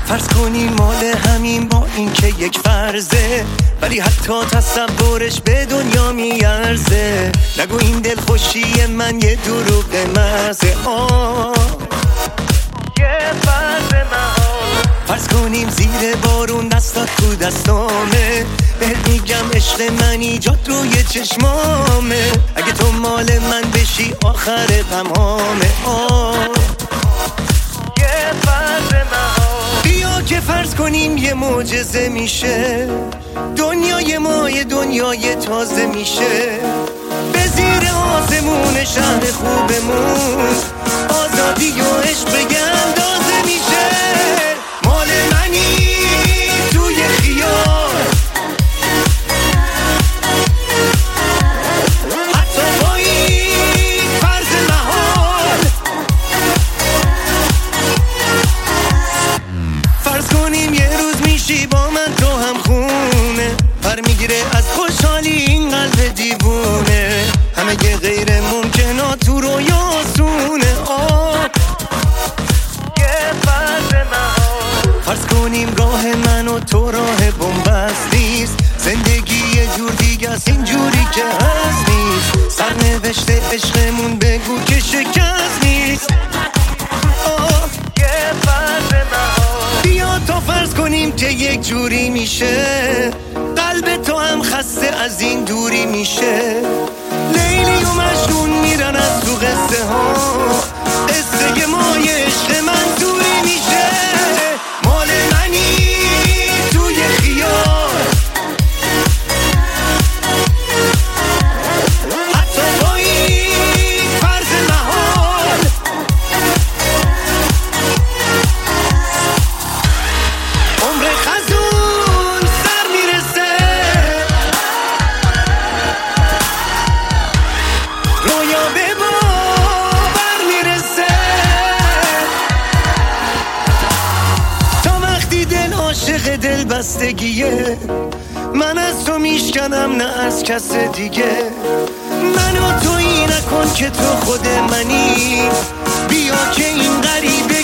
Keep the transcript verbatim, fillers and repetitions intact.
فرض کنیم مال همین با این که یک فرضه، ولی حتی تصورش به دنیا میارزه. نگو این دل خوشی من یه دروغ محضه. آه یه فرض محال. فرض کنیم زیر بارون دستات تو دستامه، بهت میگم عشق من ایجاد روی چشمامه. اگه تو مال من بشی آخر غمامه. آه یه فرض محال. بیا که فرض کنیم یه معجزه میشه، دنیای ما یه دنیای تازه میشه. به زیر آسمون شهر خوبمون آزادی و عشق بگه اندازه میشه. مال منی توی خیال، حتی با این فرض محال. فرض کنیم یه روز میشی با من تو هم خونه، پر میگیره از خوشحالی این قلب دیوونه. همه یه غیر ممکنات تو رویا آسونه. آه یه فرض محال. فرض کنیم راه من و تو راه بنبست نیست، زندگی یه جور دیگه است اینجوری که هست نیست. سرنوشته عشقمون بگو که شکست نیست. آه یه فرض محال. بیا تا فرض کنیم که یک جوری میشه، قلب تو هم خسته از این دوری میشه. لیلی و مجنون میرن از تو قصه ها، قصه مای عشق من دوری میشه. مال منی توی خیال، حتی با این فرض محال. عمر خزون سر میرسه، رویا به باور میرسه. تا وقتی دل عاشق دل بستگیه، من از تو میشکنم نه از کس دیگه. منو تویی نکن که تو خود منی، بیا که این غریبه